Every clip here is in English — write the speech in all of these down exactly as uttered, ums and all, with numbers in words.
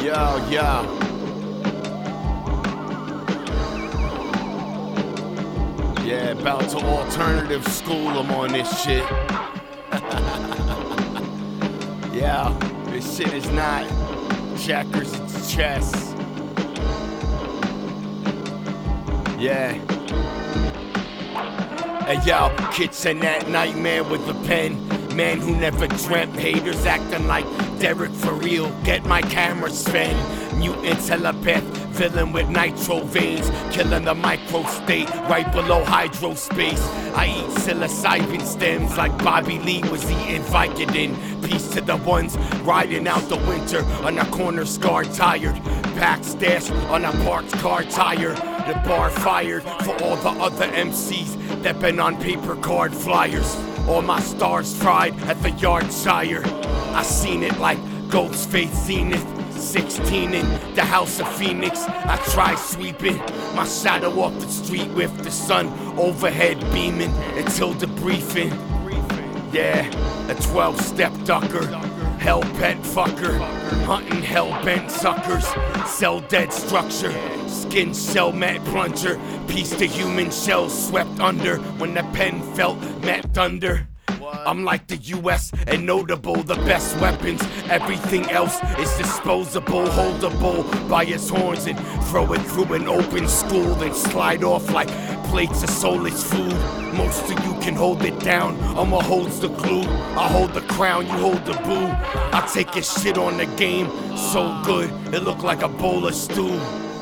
Yo, yo. Yeah, about to alternative school them on this shit. Yeah, this shit is not checkers, it's chess. Yeah. Hey yo, kitchen that nightmare with a pen. Man who never dreamt, haters acting like Derek for real. Get my camera spin. Mutant telepath, villain with nitro veins, killing the micro state right below hydrospace. I eat psilocybin stems like Bobby Lee was eating Vicodin. Peace to the ones riding out the winter on a corner scar tired. Backstash on a parked car tire. The bar fired for all the other M Cs that been on paper card flyers. All my stars fried at the yard sire. I seen it like Ghostface Zenith. sixteen in the House of Phoenix. I try sweeping my shadow off the street with the sun overhead beaming until the briefing. Yeah, a twelve-step ducker, hell pet fucker, hunting hell-bent suckers, cell-dead structure, skin shell mat plunger, piece to human shell swept under when the pen felt met thunder. I'm like the U S and notable, the best weapons. Everything else is disposable, holdable by its horns and throw it through an open school, then slide off like plates of soulless food. Most of you can hold it down, I'ma hold the glue. I hold the crown, you hold the boo. I take your shit on the game, so good, it look like a bowl of stew.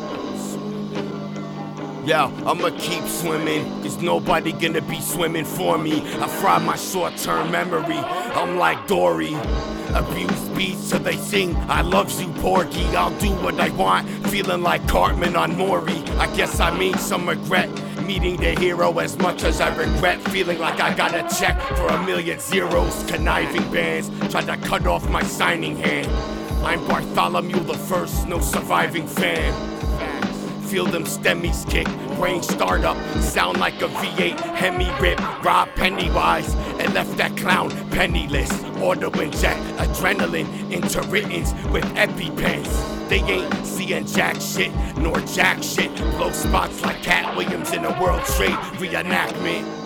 Yo, I'ma keep swimming, cause nobody gonna be swimming for me. I fry my short-term memory, I'm like Dory. Abuse beats so they sing, I love you, Porgy. I'll do what I want, feeling like Cartman on Maury. I guess I mean some regret, meeting the hero as much as I regret. Feeling like I got a check for a million zeros. Conniving bands tried to cut off my signing hand. I'm Bartholomew the First, no surviving fan. Feel them stemmies kick, brain start up, sound like a V eight Hemi rip. Rob Pennywise and left that clown penniless. Auto inject adrenaline into writtens with EpiPens. They ain't seeing jack shit, nor jack shit. Blow spots like Cat Williams in a World Trade reenactment.